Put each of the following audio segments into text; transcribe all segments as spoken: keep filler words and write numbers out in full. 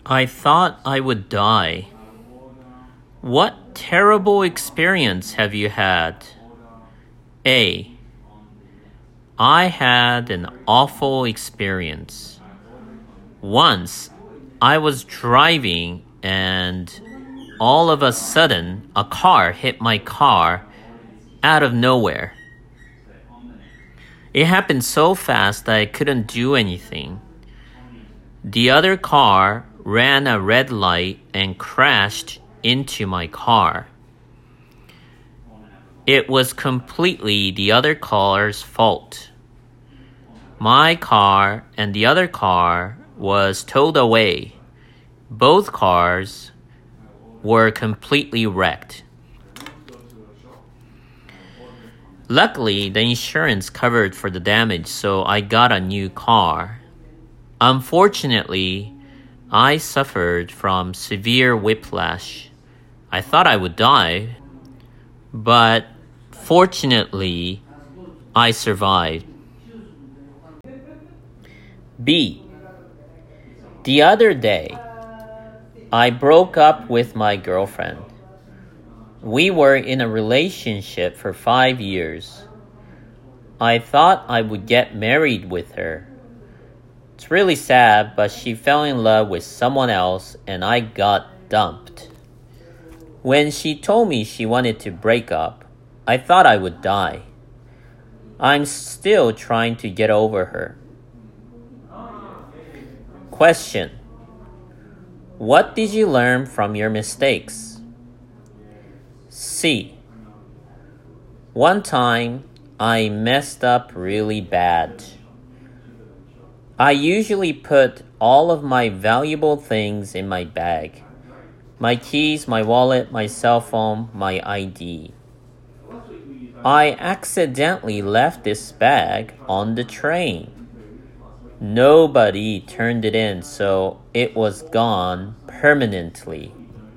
I thought I would die. What terrible experience have you had? A. I had an awful experience. Once, I was driving and all of a sudden, a car hit my car out of nowhere. It happened so fast that I couldn't do anything. The other car ran a red light and crashed into my car. It was completely the other car's fault. My car and the other car was towed away. Both cars were completely wrecked. Luckily, the insurance covered for the damage, so I got a new car. Unfortunately, I suffered from severe whiplash. I thought I would die, but fortunately, I survived. B. The other day, I broke up with my girlfriend. We were in a relationship for five years. I thought I would get married with her. It's really sad, but she fell in love with someone else and I got dumped. When she told me she wanted to break up, I thought I would die. I'm still trying to get over her. Question: what did you learn from your mistakes? C. One time, I messed up really bad. I usually put all of my valuable things in my bag. My keys, my wallet, my cell phone, my I D. I accidentally left this bag on the train. Nobody turned it in, so it was gone permanently.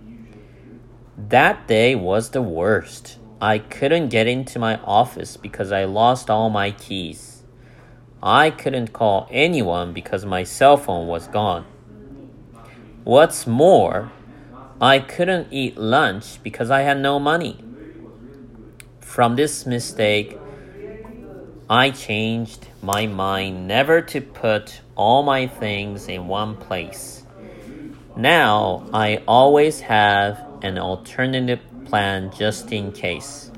That day was the worst. I couldn't get into my office because I lost all my keys. I couldn't call anyone because my cell phone was gone. What's more, I couldn't eat lunch because I had no money. From this mistake, I changed my mind never to put all my things in one place. Now, I always have an alternative plan just in case.